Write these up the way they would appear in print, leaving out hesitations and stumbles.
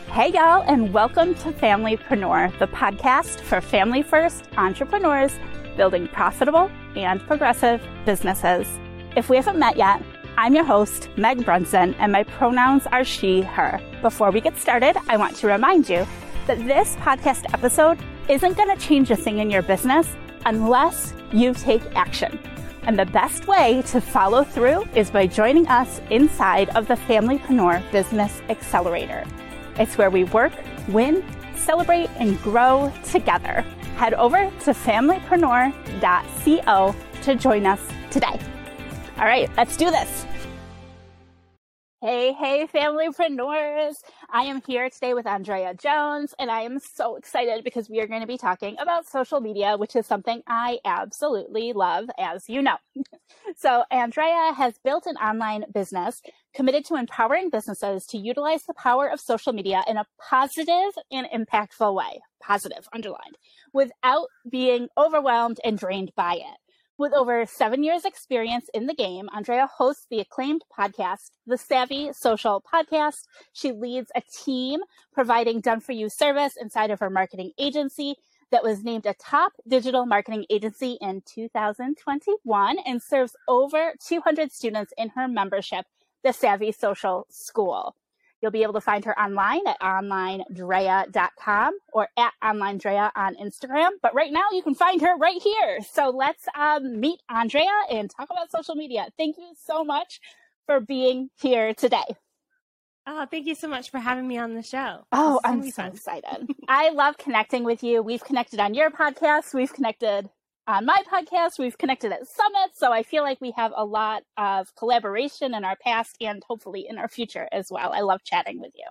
Hey y'all, and welcome to Familypreneur, the podcast for family-first entrepreneurs building profitable and progressive businesses. If we haven't met yet, I'm your host, Meg Brunson, and my pronouns are she, her. Before we get started, I want to remind you that this podcast episode isn't going to change a thing in your business unless you take action. And the best way to follow through is by joining us inside of the Familypreneur Business Accelerator. It's where we work, win, celebrate, and grow together. Head over to familypreneur.co to join us today. All right, let's do this. Hey, Familypreneurs. I am here today with Andrea Jones, and I am so excited because we are going to be talking about social media, which is something I absolutely love, as you know. So Andrea has built an online business committed to empowering businesses to utilize the power of social media in a positive and impactful way, positive, underlined, without being overwhelmed and drained by it. With over 7 years experience in the game, Andrea hosts the acclaimed podcast, The Savvy Social Podcast. She leads a team providing done-for-you service inside of her marketing agency that was named a top digital marketing agency in 2021 and serves over 200 students in her membership, The Savvy Social School. You'll be able to find her online at onlinedrea.com or at onlinedrea on Instagram. But right now you can find her right here. So let's meet Andrea and talk about social media. Thank you so much for being here today. Oh, thank you so much for having me on the show. Oh, I'm so excited. I love connecting with you. We've connected on your podcast. We've connected on my podcast. We've connected at summits. So I feel like we have a lot of collaboration in our past and hopefully in our future as well. I love chatting with you.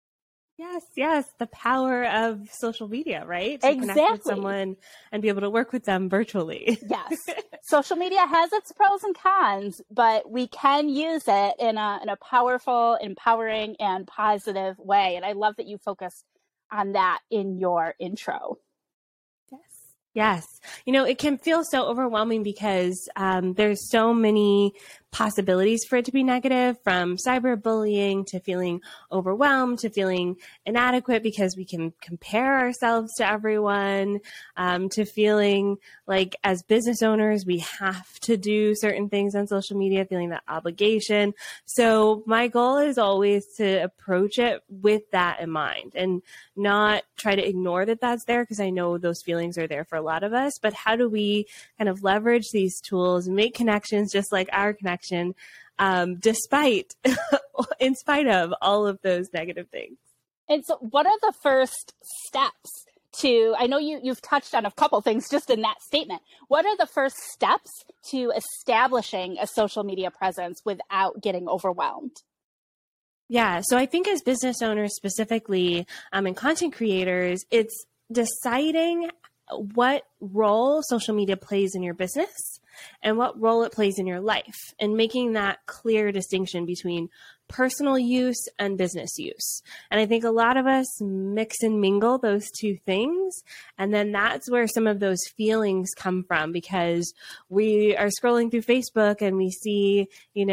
Yes. The power of social media, right? To exactly. Connect with someone and be able to work with them virtually. Yes. Social media has its pros and cons, but we can use it in a powerful, empowering, and positive way. And I love that you focused on that in your intro. Yes. It can feel so overwhelming because there's so many possibilities for it to be negative, from cyberbullying to feeling overwhelmed to feeling inadequate because we can compare ourselves to everyone, to feeling like as business owners, we have to do certain things on social media, feeling that obligation. So my goal is always to approach it with that in mind and not try to ignore that that's there, because I know those feelings are there for a lot of us. But how do we kind of leverage these tools and make connections just like our connection, in spite of all of those negative things? And so what are the first steps to, I know you've touched on a couple things just in that statement. What are the first steps to establishing a social media presence without getting overwhelmed? Yeah. So I think as business owners specifically, and content creators, it's deciding what role social media plays in your business and what role it plays in your life, and making that clear distinction between personal use and business use. And I think a lot of us mix and mingle those two things. And then that's where some of those feelings come from, because we are scrolling through Facebook and we see,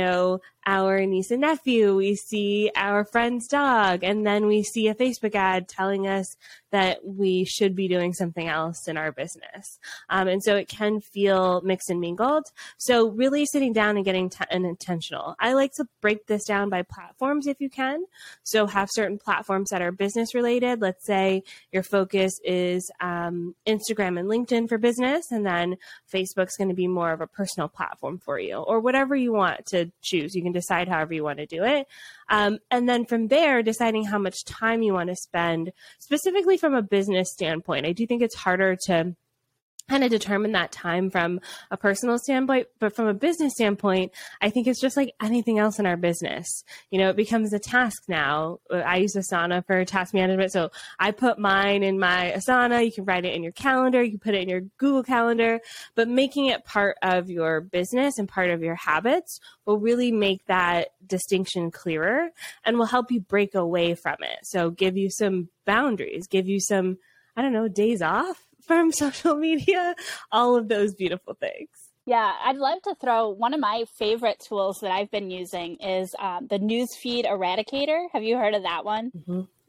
our niece and nephew, we see our friend's dog, and then we see a Facebook ad telling us that we should be doing something else in our business. And so it can feel mixed and mingled. So really sitting down and getting intentional. I like to break this down by platforms if you can. So have certain platforms that are business related. Let's say your focus is Instagram and LinkedIn for business, and then Facebook's going to be more of a personal platform for you, or whatever you want to choose. You can decide however you want to do it. And then from there, deciding how much time you want to spend specifically from a business standpoint. I do think it's harder to kind of determine that time from a personal standpoint, but from a business standpoint, I think it's just like anything else in our business. It becomes a task now. I use Asana for task management. So I put mine in my Asana. You can write it in your calendar. You can put it in your Google Calendar, but making it part of your business and part of your habits will really make that distinction clearer and will help you break away from it. So give you some boundaries, give you some, days off from social media, all of those beautiful things. Yeah, I'd love to throw one of my favorite tools that I've been using is the Newsfeed Eradicator. Have you heard of that one? Mm-hmm.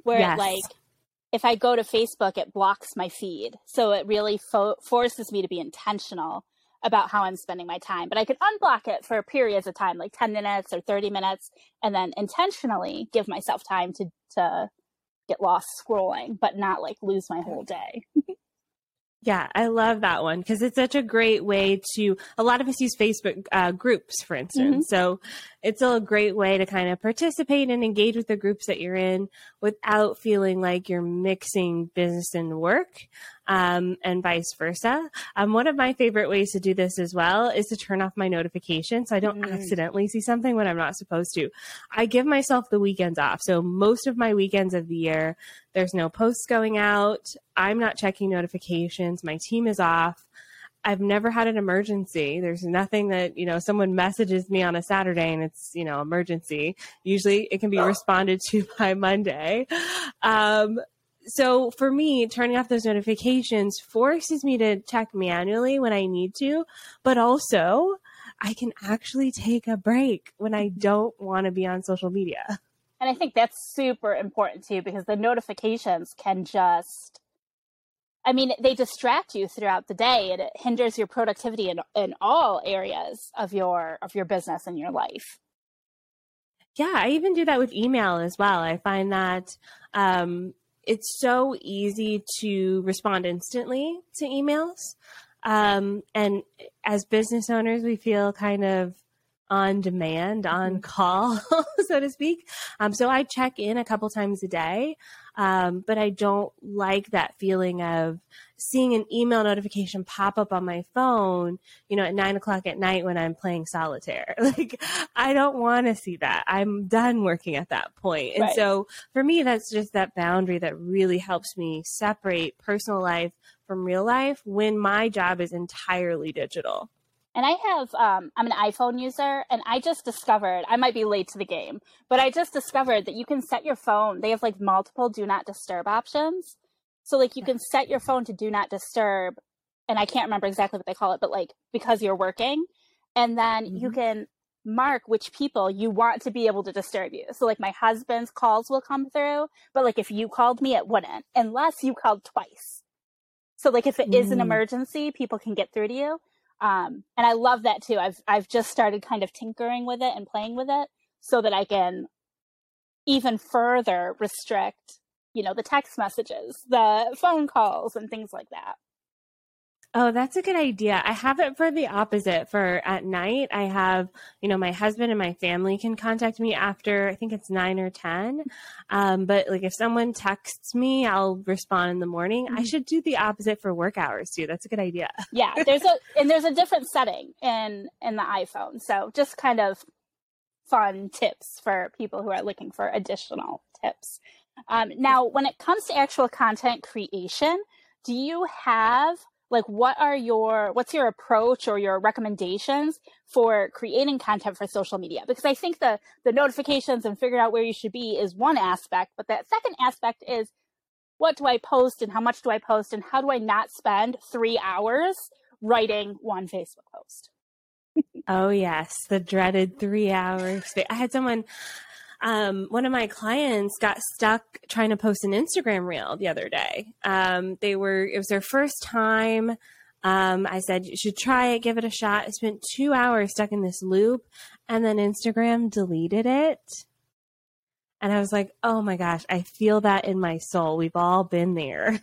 where Yes. it like, if I go to Facebook, it blocks my feed. So it really forces me to be intentional about how I'm spending my time. But I could unblock it for periods of time, like 10 minutes or 30 minutes, and then intentionally give myself time to get lost scrolling, but not like lose my whole day. Yeah, I love that one because it's such a great way to, a lot of us use Facebook groups, for instance. So it's a great way to kind of participate and engage with the groups that you're in without feeling like you're mixing business and work, and vice versa. One of my favorite ways to do this as well is to turn off my notifications so I don't accidentally see something when I'm not supposed to. I give myself the weekends off. So most of my weekends of the year, there's no posts going out. I'm not checking notifications. My team is off. I've never had an emergency. There's nothing that, someone messages me on a Saturday and it's, emergency. Usually it can be responded to by Monday. So for me, turning off those notifications forces me to check manually when I need to, but also I can actually take a break when I don't want to be on social media. And I think that's super important too, because the notifications can just, they distract you throughout the day, and it hinders your productivity in all areas of your business and your life. Yeah, I even do that with email as well. I find that it's so easy to respond instantly to emails. And as business owners, we feel kind of on demand, on call, so to speak. So I check in a couple times a day, but I don't like that feeling of seeing an email notification pop up on my phone, at 9:00 at night when I'm playing solitaire. Like, I don't want to see that. I'm done working at that point. And so for me, that's just that boundary that really helps me separate personal life from real life when my job is entirely digital. And I'm an iPhone user, and I just discovered, I might be late to the game, but I just discovered that you can set your phone, they have like multiple do not disturb options. So like you can set your phone to do not disturb, and I can't remember exactly what they call it, but like because you're working, and then you can mark which people you want to be able to disturb you. So like my husband's calls will come through, but like if you called me, it wouldn't, unless you called twice. So like if it is an emergency, people can get through to you. And I love that too. I've just started kind of tinkering with it and playing with it so that I can even further restrict, the text messages, the phone calls, and things like that. Oh, that's a good idea. I have it for the opposite. For at night, I have, my husband and my family can contact me after, I think it's 9 or 10. But like if someone texts me, I'll respond in the morning. I should do the opposite for work hours too. That's a good idea. Yeah, there's a different setting in the iPhone. So just kind of fun tips for people who are looking for additional tips. Now, when it comes to actual content creation, do you have what's your approach or your recommendations for creating content for social media? Because I think the notifications and figuring out where you should be is one aspect, but that second aspect is, what do I post and how much do I post and how do I not spend 3 hours writing one Facebook post? Oh yes, the dreaded 3 hours. I had someone, one of my clients got stuck trying to post an Instagram reel the other day. It was their first time. I said, you should try it, give it a shot. I spent 2 hours stuck in this loop, and then Instagram deleted it. And I was like, oh my gosh, I feel that in my soul. We've all been there.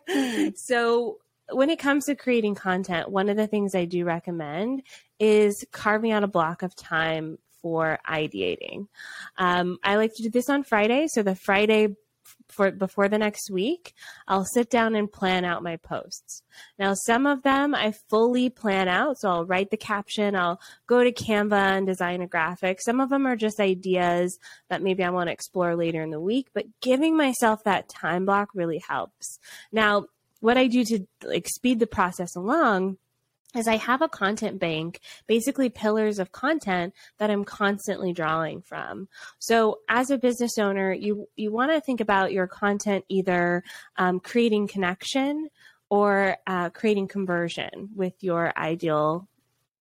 So when it comes to creating content, one of the things I do recommend is carving out a block of time for ideating. I like to do this on Friday. So the Friday before the next week, I'll sit down and plan out my posts. Now, some of them I fully plan out. So I'll write the caption. I'll go to Canva and design a graphic. Some of them are just ideas that maybe I want to explore later in the week, but giving myself that time block really helps. Now, what I do to speed the process along is I have a content bank, basically pillars of content that I'm constantly drawing from. So as a business owner, you want to think about your content either creating connection or creating conversion with your ideal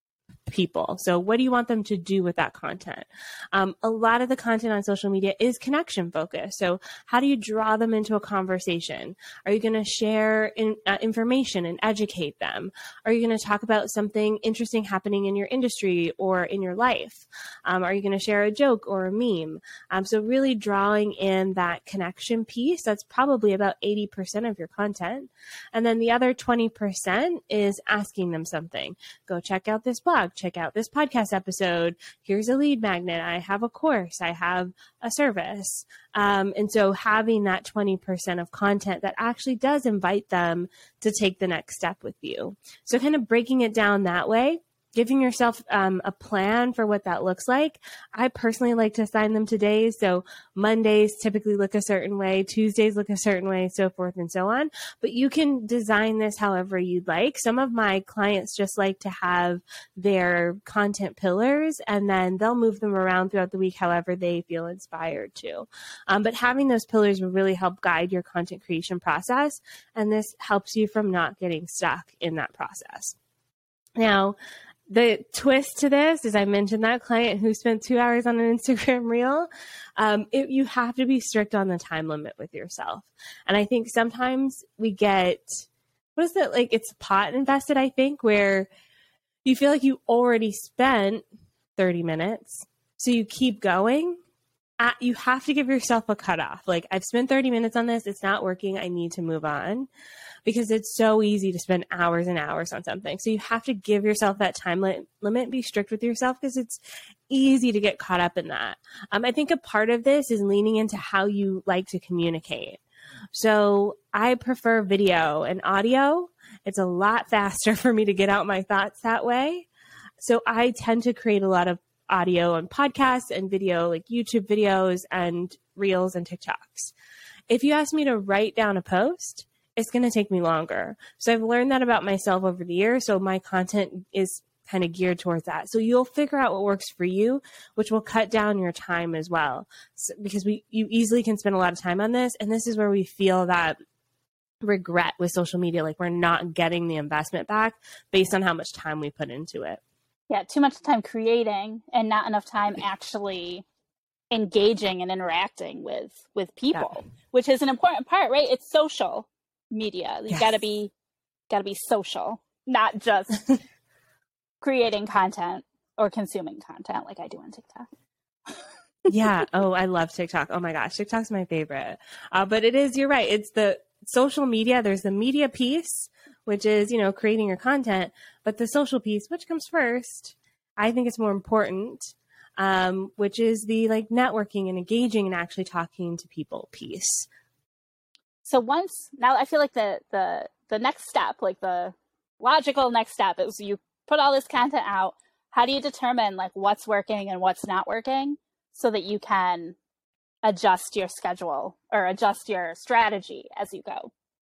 people. So what do you want them to do with that content? A lot of the content on social media is connection focused. So how do you draw them into a conversation? Are you going to share information and educate them? Are you going to talk about something interesting happening in your industry or in your life? Are you going to share a joke or a meme? So really drawing in that connection piece, that's probably about 80% of your content. And then the other 20% is asking them something. Go check out this blog, check out this podcast episode. Here's a lead magnet. I have a course. I have a service. And so having that 20% of content that actually does invite them to take the next step with you. So kind of breaking it down that way, giving yourself a plan for what that looks like. I personally like to assign them to days. So Mondays typically look a certain way, Tuesdays look a certain way, so forth and so on. But you can design this however you'd like. Some of my clients just like to have their content pillars, and then they'll move them around throughout the week however they feel inspired to. But having those pillars will really help guide your content creation process. And this helps you from not getting stuck in that process. Now, the twist to this is I mentioned that client who spent 2 hours on an Instagram reel. You have to be strict on the time limit with yourself. And I think sometimes we get, what is it? Like it's pot invested, I think, where you feel like you already spent 30 minutes. So you keep going. You have to give yourself a cutoff. Like I've spent 30 minutes on this. It's not working. I need to move on. Because it's so easy to spend hours and hours on something. So you have to give yourself that time limit, be strict with yourself because it's easy to get caught up in that. I think a part of this is leaning into how you like to communicate. So I prefer video and audio. It's a lot faster for me to get out my thoughts that way. So I tend to create a lot of audio and podcasts and video, like YouTube videos and reels and TikToks. If you ask me to write down a post, it's going to take me longer. So I've learned that about myself over the years. So my content is kind of geared towards that. So you'll figure out what works for you, which will cut down your time as well. So, because you easily can spend a lot of time on this. And this is where we feel that regret with social media, like we're not getting the investment back based on how much time we put into it. Yeah, too much time creating and not enough time actually engaging and interacting with people, which is an important part, right? It's social media. You gotta be social, not just creating content or consuming content like I do on TikTok. Yeah. Oh, I love TikTok. Oh my gosh. TikTok's my favorite. But it is, you're right. It's the social media. There's the media piece, which is, creating your content, but the social piece, which comes first, I think it's more important, which is the like networking and engaging and actually talking to people piece. So now I feel like the next step, like the logical next step is you put all this content out. How do you determine like what's working and what's not working so that you can adjust your schedule or adjust your strategy as you go?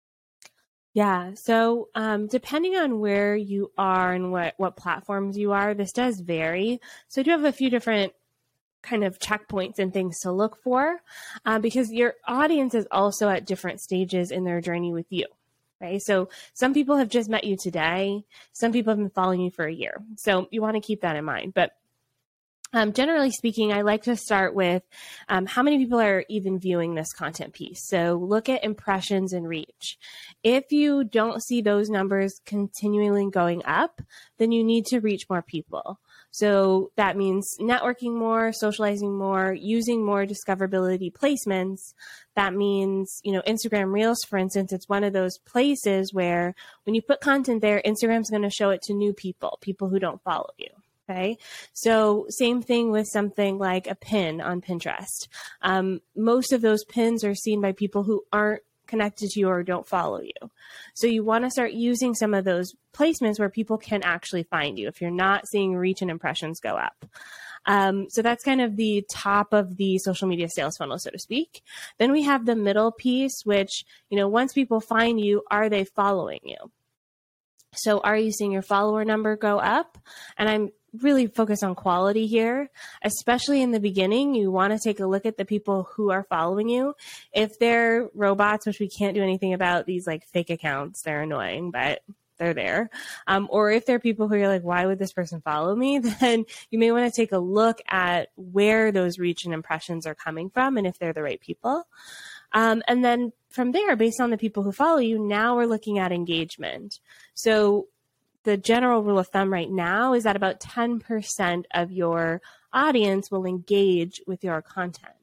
Yeah. So depending on where you are and what platforms you are, this does vary. So I do have a few different kind of checkpoints and things to look for because your audience is also at different stages in their journey with you. Okay. So some people have just met you today. Some people have been following you for a year. So you want to keep that in mind. But generally speaking, I like to start with how many people are even viewing this content piece. So look at impressions and reach. If you don't see those numbers continually going up, then you need to reach more people. So that means networking more, socializing more, using more discoverability placements. That means, Instagram Reels, for instance, it's one of those places where when you put content there, Instagram's going to show it to new people who don't follow you. Okay. So same thing with something like a pin on Pinterest. Most of those pins are seen by people who aren't connected to you or don't follow you. So you want to start using some of those placements where people can actually find you if you're not seeing reach and impressions go up. So that's kind of the top of the social media sales funnel, so to speak. Then we have the middle piece, which, once people find you, are they following you? So are you seeing your follower number go up? And I'm really focused on quality here, especially in the beginning. You want to take a look at the people who are following you. If they're robots, which we can't do anything about, these like fake accounts, they're annoying, but they're there. Or if they're people who you're like, why would this person follow me? Then you may want to take a look at where those reach and impressions are coming from and if they're the right people. And then from there, based on the people who follow you, now we're looking at engagement. So the general rule of thumb right now is that about 10% of your audience will engage with your content.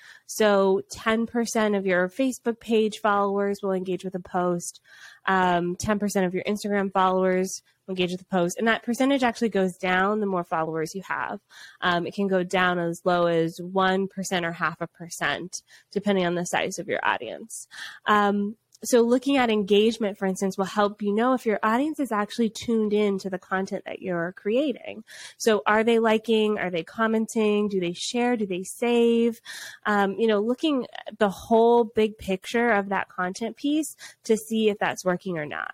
So 10% of your Facebook page followers will engage with a post. 10% of your Instagram followers will engage with a post. And that percentage actually goes down the more followers you have. It can go down as low as 1% or 0.5%, depending on the size of your audience. So looking at engagement, for instance, will help you know if your audience is actually tuned in to the content that you're creating. So are they liking? Are they commenting? Do they share? Do they save? Looking at the whole big picture of that content piece to see if that's working or not.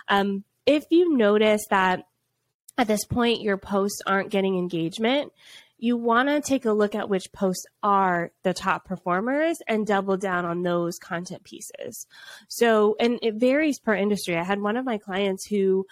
If you notice that at this point your posts aren't getting engagement, you want to take a look at which posts are the top performers and double down on those content pieces. So, and it varies per industry. I had one of my clients who,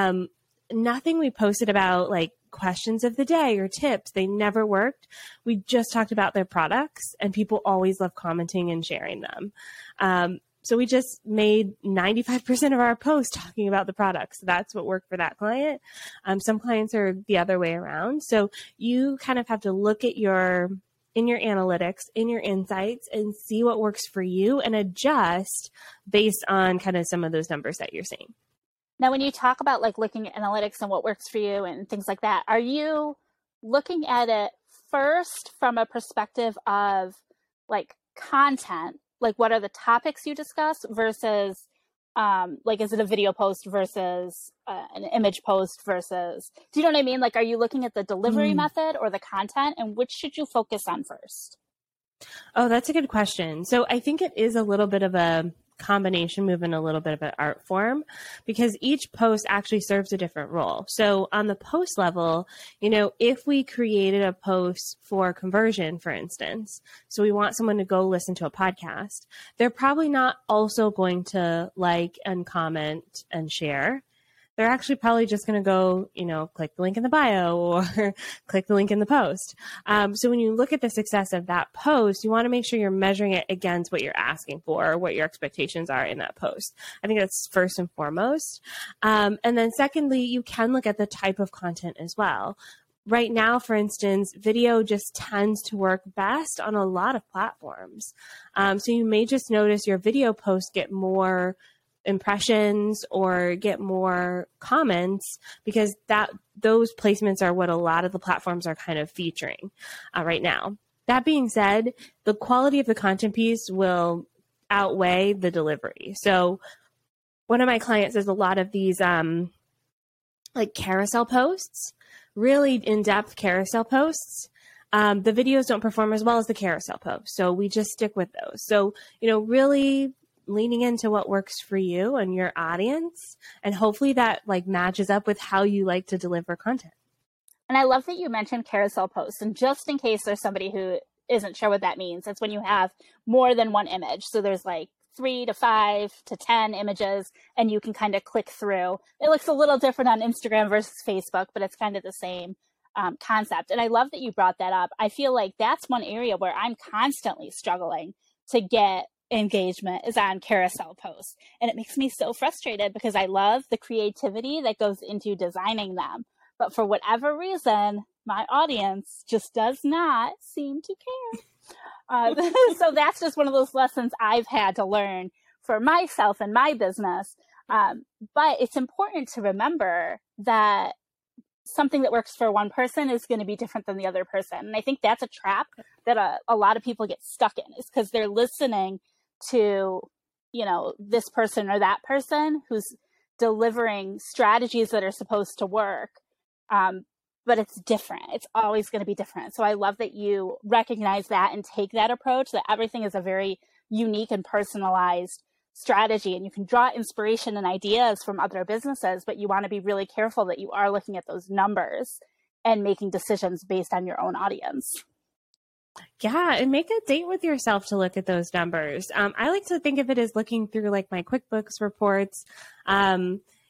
nothing we posted about like questions of the day or tips, they never worked. We just talked about their products and people always love commenting and sharing them. So we just made 95% of our posts talking about the products. So that's what worked for that client. Some clients are the other way around. So you kind of have to look at in your analytics, in your insights, and see what works for you and adjust based on kind of some of those numbers that you're seeing. Now, when you talk about like looking at analytics and what works for you and things like that, are you looking at it first from a perspective of like content? Like, what are the topics you discuss versus, is it a video post versus an image post versus, do you know what I mean? Like, are you looking at the delivery method or the content, and which should you focus on first? Oh, that's a good question. So I think it is a little bit of a combination move in a little bit of an art form because each post actually serves a different role. So on the post level, if we created a post for conversion, for instance, so we want someone to go listen to a podcast, they're probably not also going to like and comment and share. They're actually probably just going to go, click the link in the bio or click the link in the post. So when you look at the success of that post, you want to make sure you're measuring it against what you're asking for or what your expectations are in that post. I think that's first and foremost. And then secondly, you can look at the type of content as well. Right now, for instance, video just tends to work best on a lot of platforms. So you may just notice your video posts get more impressions or get more comments because those placements are what a lot of the platforms are kind of featuring right now. That being said, the quality of the content piece will outweigh the delivery. So one of my clients does a lot of these carousel posts, really in-depth carousel posts. The videos don't perform as well as the carousel posts, so we just stick with those. So, really leaning into what works for you and your audience, and hopefully that matches up with how you like to deliver content. And I love that you mentioned carousel posts. And just in case there's somebody who isn't sure what that means, it's when you have more than one image. So there's 3 to 5 to 10 images, and you can kind of click through. It looks a little different on Instagram versus Facebook, but it's kind of the same concept. And I love that you brought that up. I feel like that's one area where I'm constantly struggling to get engagement is on carousel posts. And it makes me so frustrated because I love the creativity that goes into designing them. But for whatever reason, my audience just does not seem to care. So that's just one of those lessons I've had to learn for myself and my business. But it's important to remember that something that works for one person is going to be different than the other person. And I think that's a trap that a lot of people get stuck in, is because they're listening to, this person or that person who's delivering strategies that are supposed to work. But it's different. It's always going to be different. So I love that you recognize that and take that approach, that everything is a very unique and personalized strategy. And you can draw inspiration and ideas from other businesses, but you want to be really careful that you are looking at those numbers and making decisions based on your own audience. Yeah, and make a date with yourself to look at those numbers. I like to think of it as looking through my QuickBooks reports.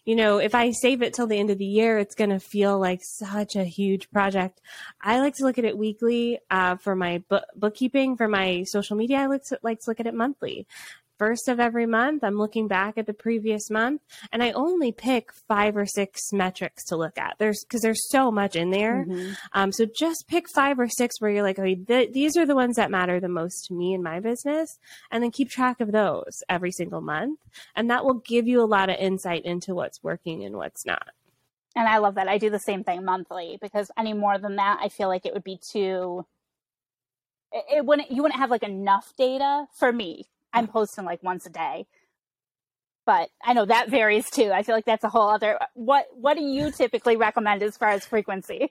if I save it till the end of the year, it's going to feel like such a huge project. I like to look at it weekly for my bookkeeping, for my social media. I like to look at it monthly. First of every month, I'm looking back at the previous month, and I only pick 5 or 6 metrics to look at. Because there's so much in there. Mm-hmm. So just pick 5 or 6 where you're like, okay, these are the ones that matter the most to me and my business, and then keep track of those every single month. And that will give you a lot of insight into what's working and what's not. And I love that. I do the same thing monthly, because any more than that, I feel like it would be too, you wouldn't have like enough data for me. I'm posting like once a day, but I know that varies too. I feel like that's a whole other, what do you typically recommend as far as frequency?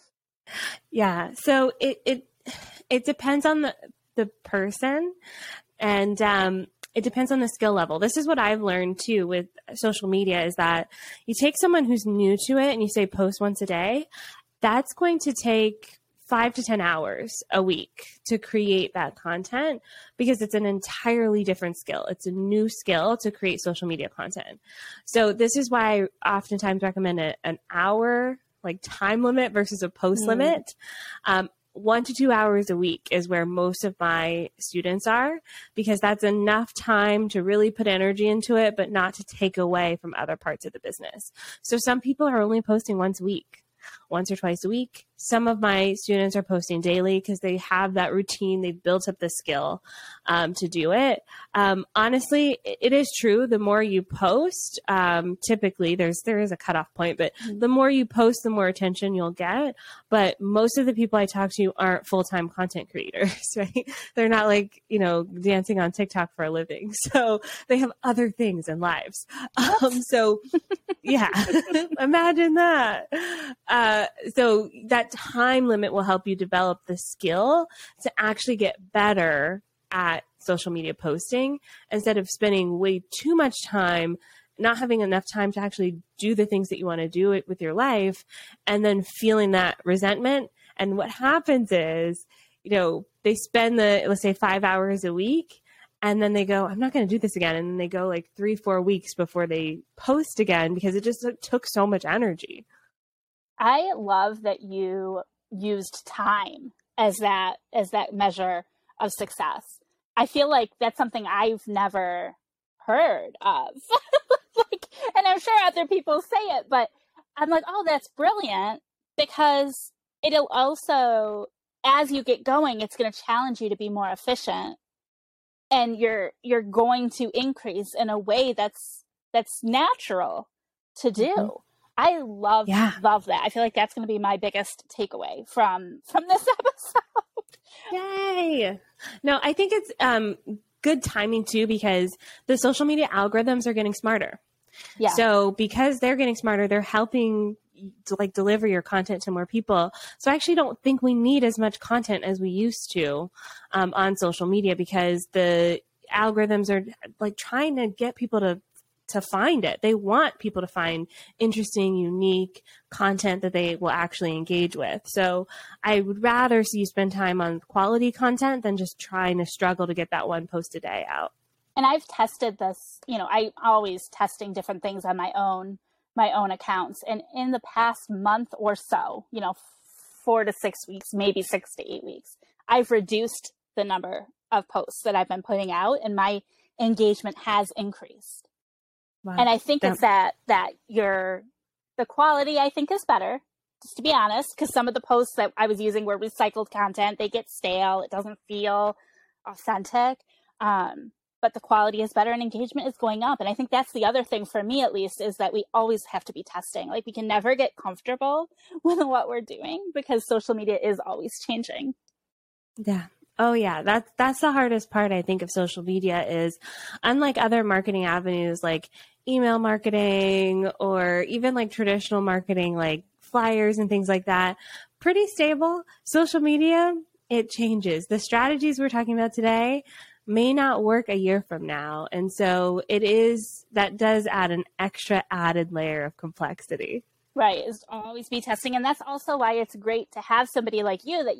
Yeah. So it depends on the person, and it depends on the skill level. This is what I've learned too with social media, is that you take someone who's new to it and you say post once a day. That's going to take 5 to 10 hours a week to create that content, because it's an entirely different skill. It's a new skill to create social media content. So this is why I oftentimes recommend an hour like time limit versus a post limit. 1 to 2 hours a week is where most of my students are, because that's enough time to really put energy into it, but not to take away from other parts of the business. So some people are only posting once a week, once or twice a week. Some of my students are posting daily because they have that routine. They've built up the skill to do it. Honestly, it is true. The more you post, typically there is a cutoff point, but the more you post, the more attention you'll get. But most of the people I talk to aren't full-time content creators, right? They're not like, dancing on TikTok for a living. So they have other things in lives. So yeah, imagine that. So that time limit will help you develop the skill to actually get better at social media posting, instead of spending way too much time, not having enough time to actually do the things that you want to do it with your life, and then feeling that resentment. And what happens is, they spend let's say 5 hours a week, and then they go, I'm not going to do this again. And then they go like 3-4 weeks before they post again, because it just took so much energy. I love that you used time as that measure of success. I feel like that's something I've never heard of. And I'm sure other people say it, but I'm like, oh, that's brilliant, because it'll also, as you get going, it's going to challenge you to be more efficient, and you're going to increase in a way that's natural to do. Mm-hmm. I love that. I feel like that's going to be my biggest takeaway from this episode. Yay. No, I think it's good timing too, because the social media algorithms are getting smarter. Yeah. So because they're getting smarter, they're helping to deliver your content to more people. So I actually don't think we need as much content as we used to on social media, because the algorithms are trying to get people to find it. They want people to find interesting, unique content that they will actually engage with. So I would rather see you spend time on quality content than just trying to struggle to get that one post a day out. And I've tested this, I'm always testing different things on my own accounts. And in the past month or so, 4 to 6 weeks, maybe 6 to 8 weeks, I've reduced the number of posts that I've been putting out, and my engagement has increased. Wow. And I think it's that the quality, I think, is better, just to be honest, because some of the posts that I was using were recycled content. They get stale. It doesn't feel authentic. But the quality is better and engagement is going up. And I think that's the other thing for me, at least, is that we always have to be testing. We can never get comfortable with what we're doing, because social media is always changing. Yeah. Oh yeah. That's the hardest part, I think, of social media, is unlike other marketing avenues like email marketing or even traditional marketing, like flyers and things like that, pretty stable. Social media, it changes. The strategies we're talking about today may not work a year from now. And so that does add an extra added layer of complexity. Right. Is always be testing. And that's also why it's great to have somebody like you that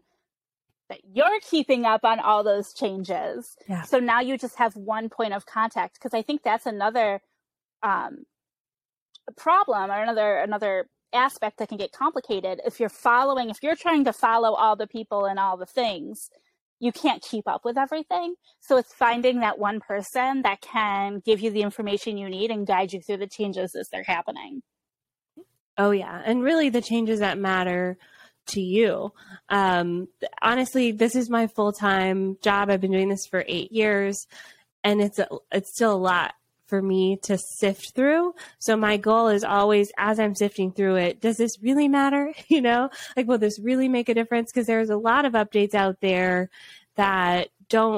you're keeping up on all those changes. Yeah. So now you just have one point of contact. Because I think that's another problem or another aspect that can get complicated if you're trying to follow all the people and all the things, you can't keep up with everything. So it's finding that one person that can give you the information you need and guide you through the changes as they're happening. Oh yeah. And really the changes that matter to you. Honestly, this is my full-time job. I've been doing this for 8 years, and it's still a lot for me to sift through. So my goal is always, as I'm sifting through it, does this really matter? Like, will this really make a difference? Because there's a lot of updates out there that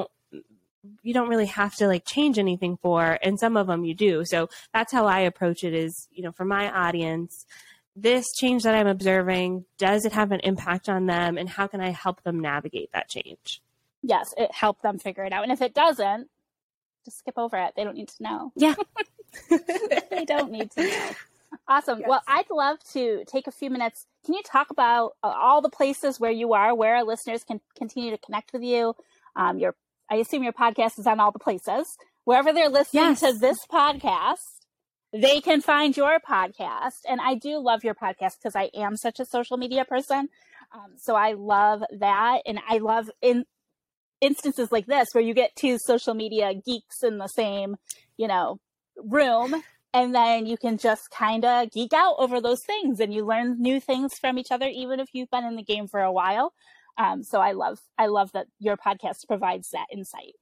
you don't really have to like change anything for, and some of them you do. So that's how I approach it is, for my audience, this change that I'm observing, does it have an impact on them, and how can I help them navigate that change? Yes, it helped them figure it out. And if it doesn't, just skip over it. They don't need to know. Yeah. They don't need to know. Awesome. Yes. Well, I'd love to take a few minutes. Can you talk about all the places where you are, where our listeners can continue to connect with you? I assume your podcast is on all the places. Wherever they're listening to this podcast, they can find your podcast. And I do love your podcast because I am such a social media person. So I love that. And I love in instances like this where you get two social media geeks in the same, room. And then you can just kind of geek out over those things and you learn new things from each other, even if you've been in the game for a while. So I love that your podcast provides that insight.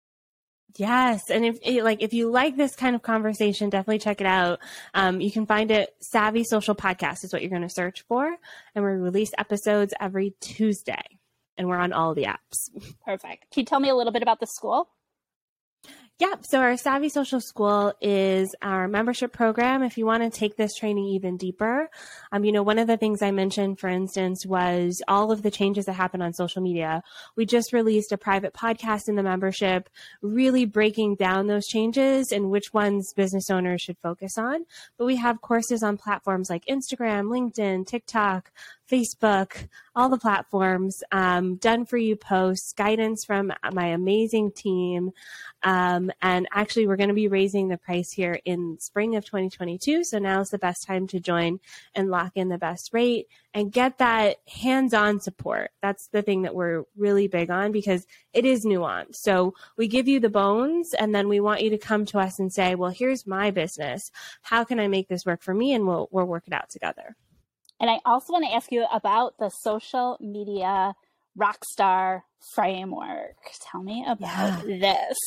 Yes. And if you like this kind of conversation, definitely check it out. You can find it. Savvy Social Podcast is what you're going to search for. And we release episodes every Tuesday, and we're on all the apps. Perfect. Can you tell me a little bit about the school? Yeah. So our Savvy Social School is our membership program. If you want to take this training even deeper, one of the things I mentioned, for instance, was all of the changes that happen on social media. We just released a private podcast in the membership, really breaking down those changes and which ones business owners should focus on. But we have courses on platforms like Instagram, LinkedIn, TikTok, Facebook, all the platforms, done for you posts, guidance from my amazing team. And actually, we're going to be raising the price here in spring of 2022. So now is the best time to join and lock in the best rate and get that hands-on support. That's the thing that we're really big on because it is nuanced. So we give you the bones, and then we want you to come to us and say, well, here's my business. How can I make this work for me? And we'll work it out together. And I also want to ask you about the social media rockstar framework. Tell me about this.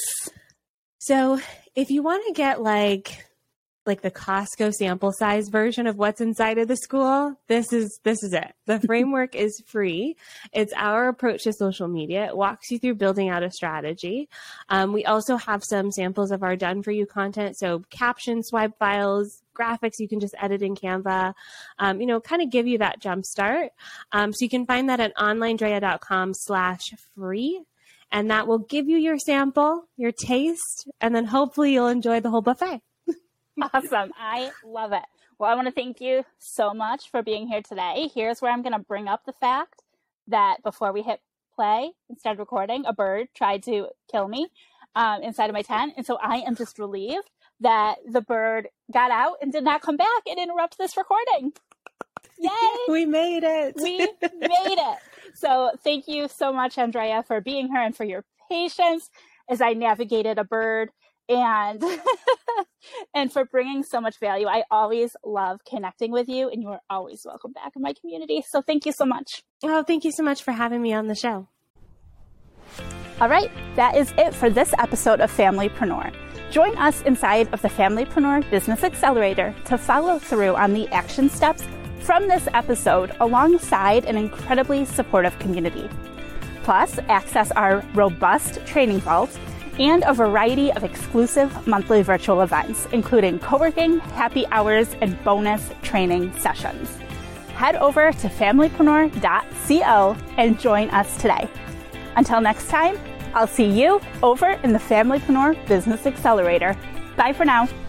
So if you want to get like the Costco sample size version of what's inside of the school, this is it. The framework is free. It's our approach to social media. It walks you through building out a strategy. We also have some samples of our done for you content. So caption swipe files, graphics you can just edit in Canva, kind of give you that jump start. So you can find that at onlinedrea.com/free. And that will give you your sample, your taste, and then hopefully you'll enjoy the whole buffet. Awesome. I love it. Well, I want to thank you so much for being here today. Here's where I'm going to bring up the fact that before we hit play and started recording, a bird tried to kill me inside of my tent. And so I am just relieved that the bird got out and did not come back and interrupt this recording. Yay! We made it. We made it. So thank you so much, Andrea, for being here and for your patience as I navigated a bird and and for bringing so much value. I always love connecting with you, and you are always welcome back in my community. So thank you so much. Oh, thank you so much for having me on the show. All right, that is it for this episode of Familypreneur. Join us inside of the Familypreneur Business Accelerator to follow through on the action steps from this episode alongside an incredibly supportive community. Plus, access our robust training vault and a variety of exclusive monthly virtual events, including co-working, happy hours, and bonus training sessions. Head over to familypreneur.co and join us today. Until next time, I'll see you over in the Familypreneur Business Accelerator. Bye for now.